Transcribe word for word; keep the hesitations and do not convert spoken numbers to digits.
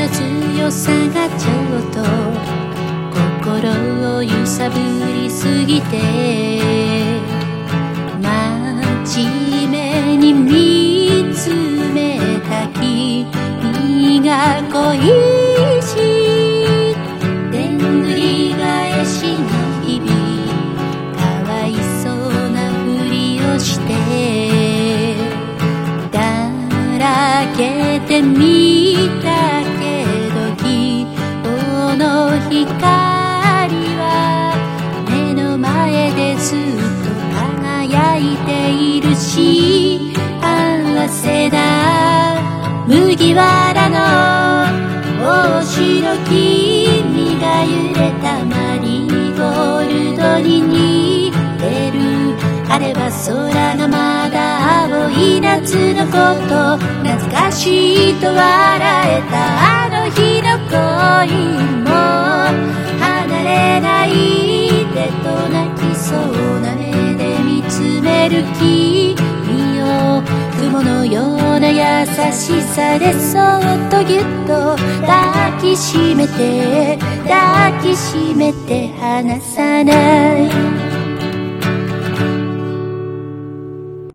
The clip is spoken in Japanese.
の強さがちょっと心を揺さぶりすぎて、真面目に見つめた君が恋しい。でんぐり返しの日々、かわいそうなふりをしてだらけてみたけど、希望の光は目の前でずっと輝いている。幸せだ麦わらの帽子の君が揺れたマリーゴールドに似てる。あれは空がまだ青い夏のこと、懐かしいと笑えたあの日の恋も離れないでと泣きそうな目で見つめる君を、雲のような優しさでそっとぎゅっと抱きしめて抱きしめて離さない。